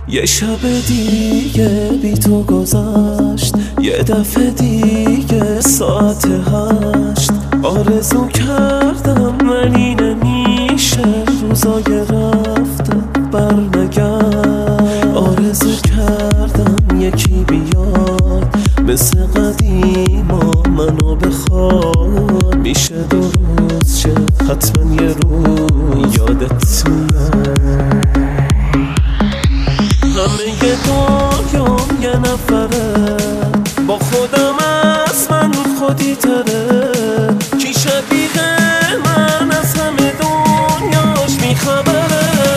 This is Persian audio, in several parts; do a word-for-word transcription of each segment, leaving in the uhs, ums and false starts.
یه شب دیگه بی تو گذشت، یه دفعه دیگه ساعت هشت. آرزو کردم ولی نمیشه، روزای رفته بر نگرد. آرزو کردم یکی بیاد مثل قدیما منو بخواد. میشه دو روز چه حتما یه روز یادت میاد. همه دنیام یه نفره، با خودم از من خودی تره. کی شبیه من از همه دنیاش میخبره.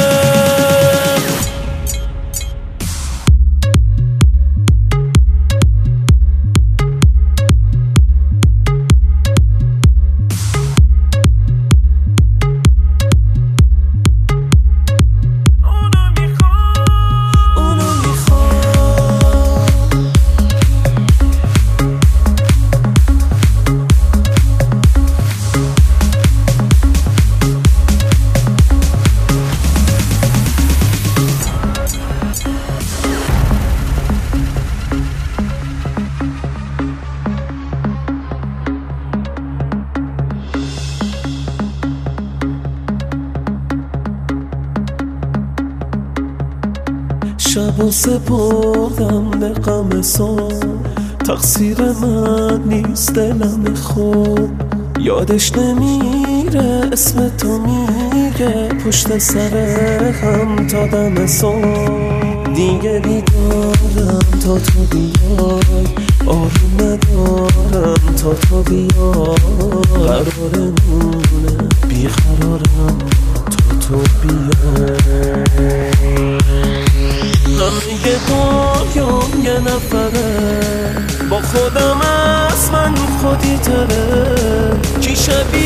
شب و سپردم به غم صبح، تقصیر من نیست دلم خوب. یادش نمیره اسم تو میگه پشت سر هم تا دم صبح. دیگه بیدارم تا تو بیای، آروم ندارم تا تو بیای. قرارمونه بیقرارم تا تو بیای. همه دنیام یه نفره، با خودم از من خودی تره. کی شبیه